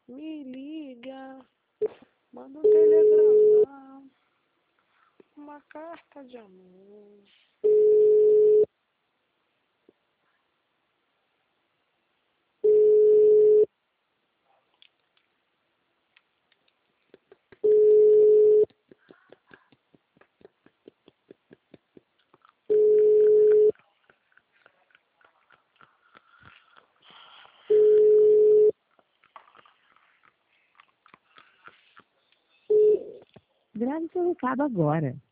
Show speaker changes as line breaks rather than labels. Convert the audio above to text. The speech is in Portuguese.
Me liga, manda um telegrama, uma carta de amor.
Grave seu recado agora.